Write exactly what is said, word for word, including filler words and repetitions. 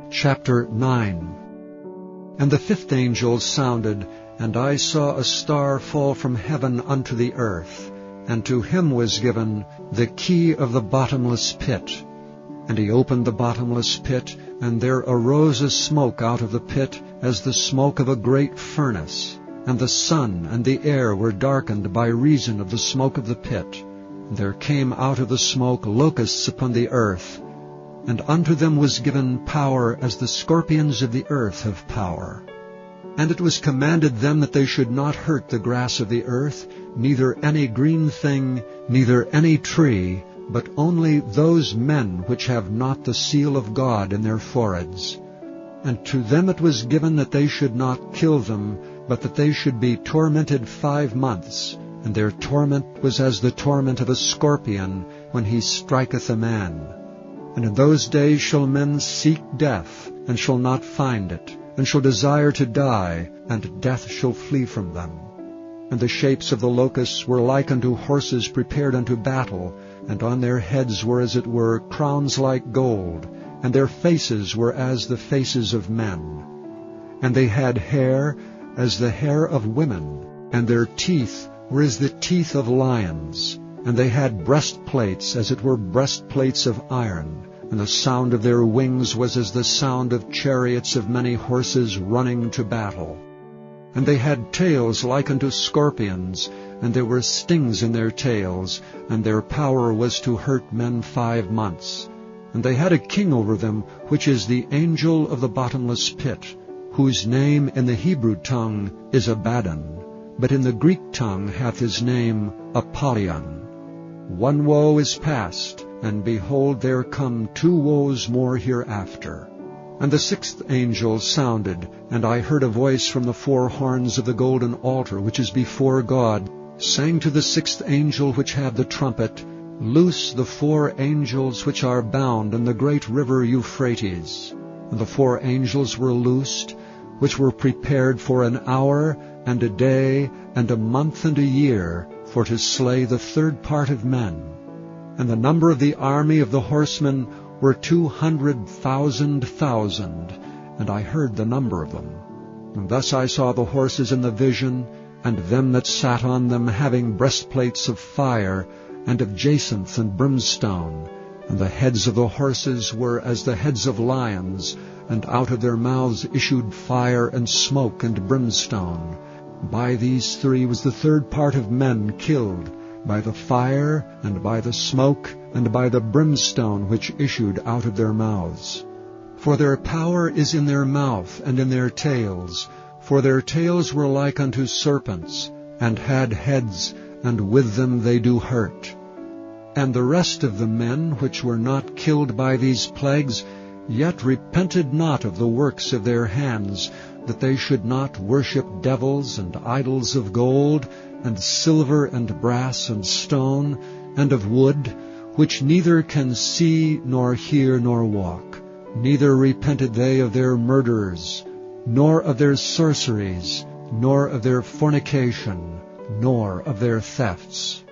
Chapter nine. And the fifth angel sounded, and I saw a star fall from heaven unto the earth, and to him was given the key of the bottomless pit. And he opened the bottomless pit, and there arose a smoke out of the pit, as the smoke of a great furnace. And the sun and the air were darkened by reason of the smoke of the pit. And there came out of the smoke locusts upon the earth, and unto them was given power as the scorpions of the earth have power. And it was commanded them that they should not hurt the grass of the earth, neither any green thing, neither any tree, but only those men which have not the seal of God in their foreheads. And to them it was given that they should not kill them, but that they should be tormented five months, and their torment was as the torment of a scorpion when he striketh a man. And in those days shall men seek death, and shall not find it, and shall desire to die, and death shall flee from them. And the shapes of the locusts were like unto horses prepared unto battle, and on their heads were as it were crowns like gold, and their faces were as the faces of men. And they had hair as the hair of women, and their teeth were as the teeth of lions. And they had breastplates as it were breastplates of iron, and the sound of their wings was as the sound of chariots of many horses running to battle. And they had tails like unto scorpions, and there were stings in their tails, and their power was to hurt men five months. And they had a king over them, which is the angel of the bottomless pit, whose name in the Hebrew tongue is Abaddon, but in the Greek tongue hath his name Apollyon. One woe is past, and behold, there come two woes more hereafter. And the sixth angel sounded, and I heard a voice from the four horns of the golden altar which is before God, saying to the sixth angel which had the trumpet, Loose the four angels which are bound in the great river Euphrates. And the four angels were loosed, which were prepared for an hour, and a day, and a month, and a year, for to slay the third part of men. And the number of the army of the horsemen were two hundred thousand thousand, and I heard the number of them. And thus I saw the horses in the vision, and them that sat on them having breastplates of fire, and of jacinth and brimstone. And the heads of the horses were as the heads of lions, and out of their mouths issued fire and smoke and brimstone. By these three was the third part of men killed, by the fire, and by the smoke, and by the brimstone which issued out of their mouths. For their power is in their mouth and in their tails, for their tails were like unto serpents, and had heads, and with them they do hurt. And the rest of the men which were not killed by these plagues, yet repented not of the works of their hands, that they should not worship devils and idols of gold, and silver and brass and stone, and of wood, which neither can see nor hear nor walk. Neither repented they of their murders, nor of their sorceries, nor of their fornication, nor of their thefts.